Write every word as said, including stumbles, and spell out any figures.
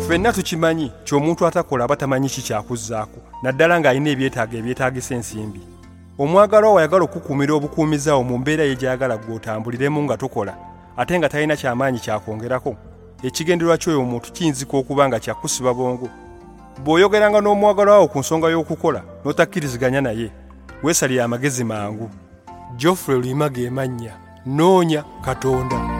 Ffenna tukimanyi ky'omuntu atakola aba tamanyi kikyakuzzaako naddala ng'alina ebyetaago ebyetaagisa ensimbi. Omwagalwa wayagala okukuumira obukuumizaawo mu mbeera ye gy'ayagala gw'otambuliremu nga tokola ate nga talina kyamaanyi kyakwongerako. Ekigendererwa ky'oyo omuntu kiyinzika okuba nga kyakusiba bongo. Bw'oyogeranga n'omwagalwa wo ku nsonga y'okukola n'otakkiriziganya naye, weesalire amagezi mangu. Geoffrey Luyima ge mannya. Noonya Katonda.